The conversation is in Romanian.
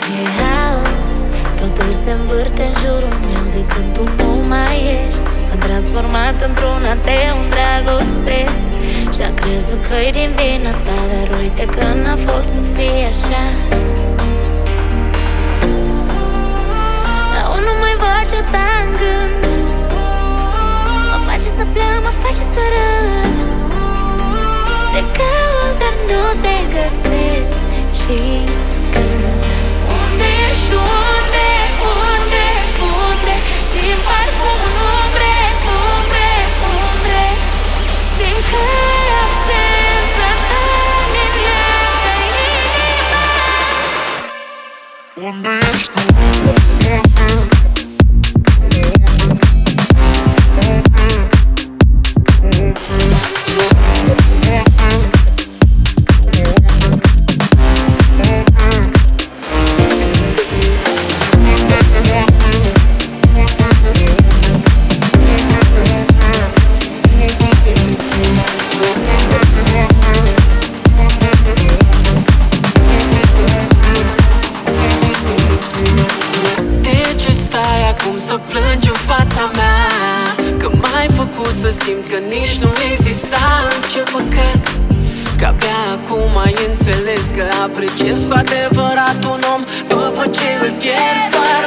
E haos, totul se învârte în jurul meu de când tu nu mai ești. M-am transformat într-un ateu în dragoste și-am crezut că-i din vina ta, dar uite că n-a fost să fie așa. Dar nu mai văd ce ta în gând, mă face să plâng, mă face să râd. Te caut, dar nu te găsesc și-ți cânt. Unde ești tu? Unde, unde, unde? Simt parfumul în umbre, umbre, umbre. Simt că absența ta mi leagă inima. Unde ești tu? Unde? Să plângi în fața mea, că m-ai făcut să simt că nici nu exista. Ce păcat că abia acum ai înțeles că apreciez cu adevărat un om după ce îl pierzi. Doar